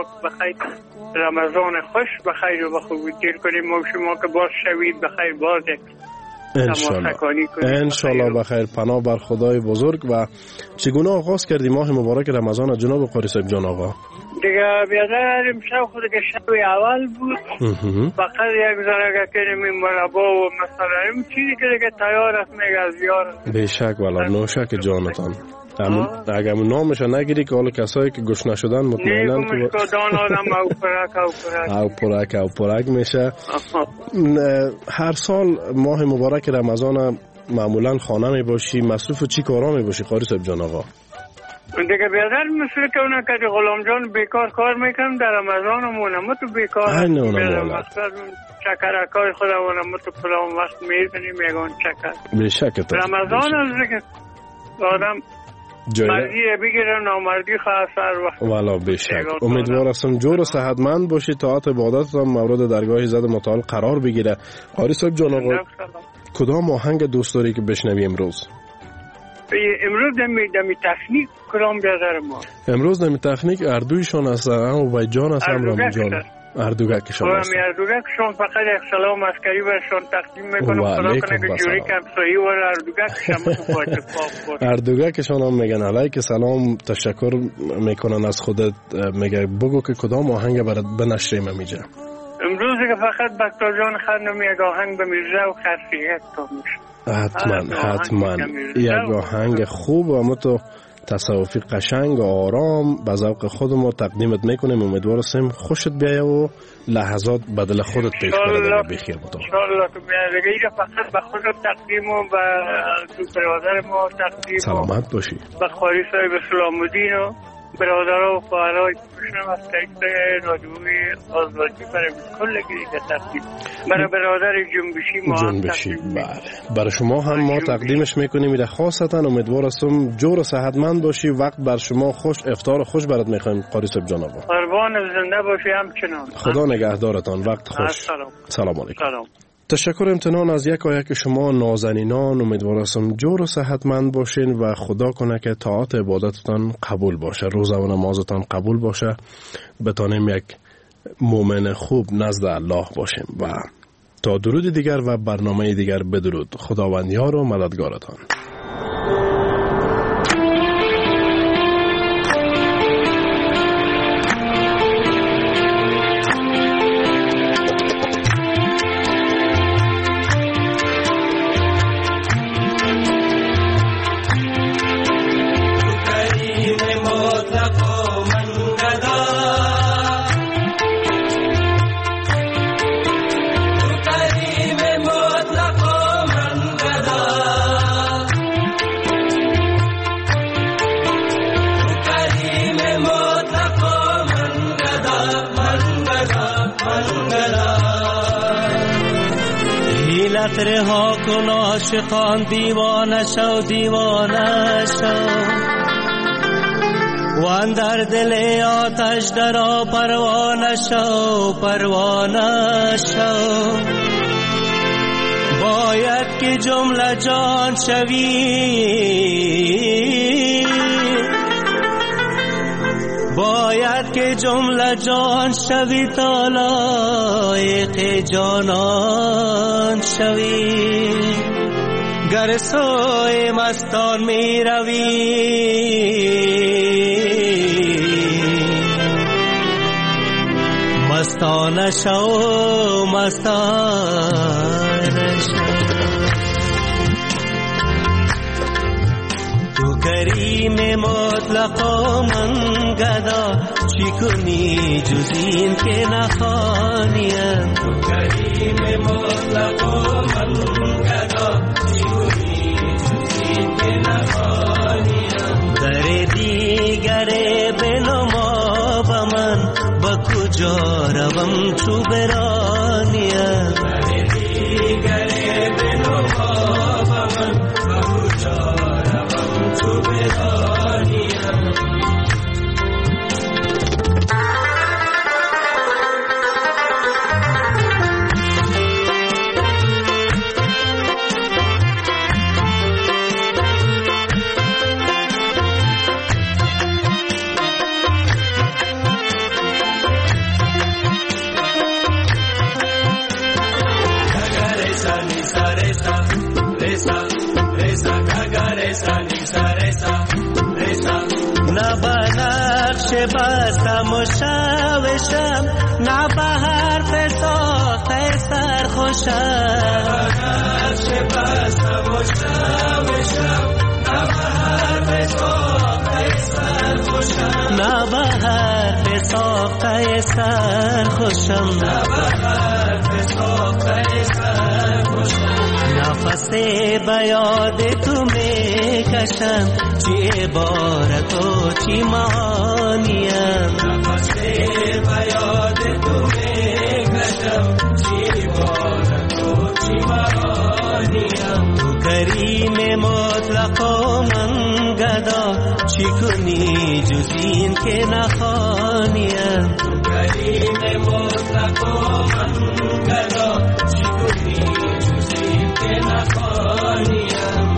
رمضان خوش بخیر و بخوبی دیر کنیم ما شما که باز شوید بخیر باز انشالله انشالله بخیر. پناه بر خدای بزرگ. و چگونه آغاز کردی ماه مبارک رمضان جناب قاری صاحب جان آقا؟ دیگه بیادر امشب خود که شب اول بود فقط یک ذره کنیم این مربا و مثلا این چیزی که دیگه تیار است میگه از یار بیشک والا نوشک جانتان. اگر نامش نگیری که حالا کسایی که گوش نشدن مطمئنن که دان آدم او پرک او پرک او پرک او پرک میشه. هر سال ماه مبارک رمضان معمولا خانه می باشی، مصروف چی کارا می باشی قاری صاحب جان آقا؟ دیگه بیادر مثل که اونا که غلام جان بیکار کار میکنم در رمضان همون تو بیکار اینه اونا مولا شکرکای خودمون تو پلان وقت میزنیم میگن چکر بیشک رمضان از دیگه آدم مردی بگیره نامردی خواه سر وقت والا بیشک. امیدوار هستم جور و صحتمند باشی، طاعت عبادت هم مورد درگاه عزت متعال قرار بگیره. قاری صاحب جان آقا کدام آهنگ دوست داری که بشنوی امروز؟ امروز دمی دمی تکنیک کلام بیادر ما امروز دمی تکنیک اردویشان است هم و جان است هم رام جان اردوگکشان است. اردوگکشان فقط یک سلام عسکری برشان تقدیم میکنم. خدا کنه که جوری کمسایی و اردوگکشان اردوگکشان هم میگن علیک سلام تشکر میکنن از خودت. میگه بگو که کدام آهنگ برات بنشریم میجا امروز که فقط بکتر جان خانم یک آهنگ به میرزا و خرسیت تا میشه. حتما حتما یک آهنگ خوب و ما تو تصوفی قشنگ و آرام به ذوق خودمون تقدیمت میکنیم. امیدوار هستیم خوشت بیایه و لحظات بدل خودت پیش بره بخیر بود. ان شاء الله تو بیایه فقط به خودت تقدیم و به تو برادر ما تقدیم. سلامت باشی. به قاری صاحب سلام الدین و برادرها و خواهرای بشنم از طریق رادیوی آزادی برای کل گریده تقدیم برای برادر جنبشی ما جنبشی. بله برای شما هم ما تقدیمش میکنیم. میره خاصتا امیدوار هستم جور و صحتمند باشی. وقت بر شما خوش، افطار خوش برات میخوایم قاری صاحب جان آقا. قربان زنده باشی همچنان. خدا نگهدارتان. وقت خوش. سلام. سلام علیکم. سلام. تشکر امتنان از یک آیه که شما نازنینان امیدوار هستم جور و صحتمند باشین و خدا کنه که طاعت عبادتتان قبول باشه، روزه و نمازتان قبول باشه، بتانیم یک مؤمن خوب نزد الله باشیم. و تا درود دیگر و برنامه دیگر بدرود. خداوند یار و مددگارتان. رها کن عاشقان دیوانه شو دیوانه شو و اندر دل آتش درآ پروانه شو پروانه شو. باید که جمله جان شوی باید که جمله جان شوی تا لایق جانان شوی. گر سوی مستان می روی مستانه شو مستانه شو. تو کریم مطلق و من گدا چی کنی جز این که نخوانیم. تو کریم مطلق و من گدا چی کنی جز این که نخوانیم. در دیگر بنما با من با کجا روم چو برانیم. در دیگر بنما با من با کجا تو بدانیم. نه به نقش بستم و شوشم نه به حرف ساخته سرخوشم. نقش بستم و شوشم نه به حرف ساخته سرخوشم. نه به حرف ساخته سرخوشم. نه به حرف ساخته سرخوشم. نفس به یاد تو می کشم چی عبارت و چی معانیم. نفس به یاد تو می کشم چی عبارت و چی معانیم. تو کریم مطلق و من گدا چی کنی جز این که نخوانیم. تو کریم مطلق و من گدا چی کنی جز این که نخوانیم.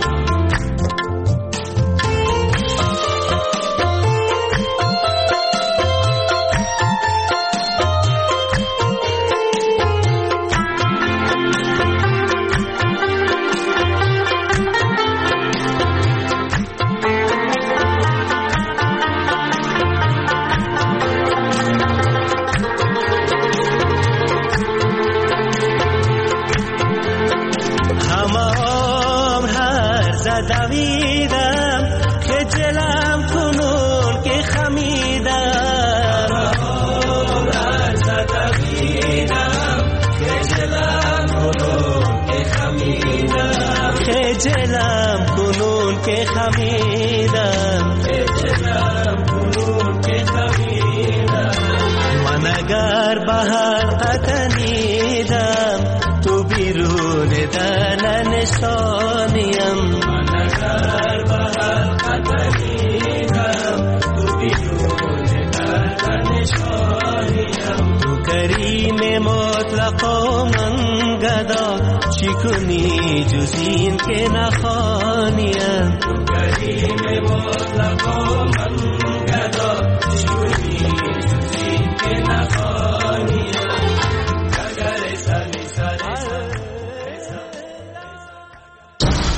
دویدم خجلم کنون که خمیدم. خجلم کنون که خمیدم. خجلم کنون که خمیدم. خجلم کنون که خمیدم. من اگر به حلقت نیدم تو بیرون دل نشانیم. در بهر قدریدم تو بیرون در نشانیم. تو کریم مطلق و من گدا چی کنی جز این که نخوانیم. تو کریم مطلق و من گدا چی کنی جز این که نخواهی